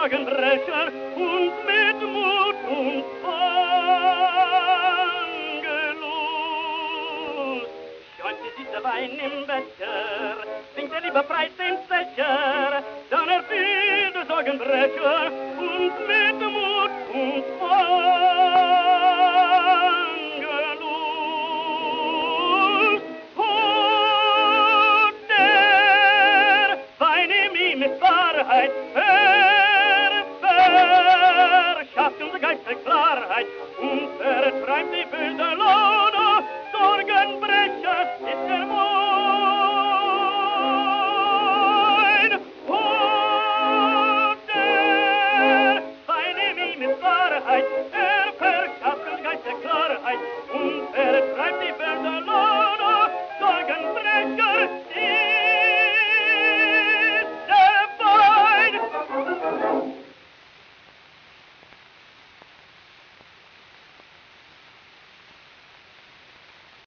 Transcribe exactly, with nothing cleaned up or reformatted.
Sorgenbrecher und mit Mut und Angelus. Schäumt sie sich der Wein im Becher, singt er lieber frei den Zecher, dann erfiel der Sorgenbrecher und mit Mut und Angelus.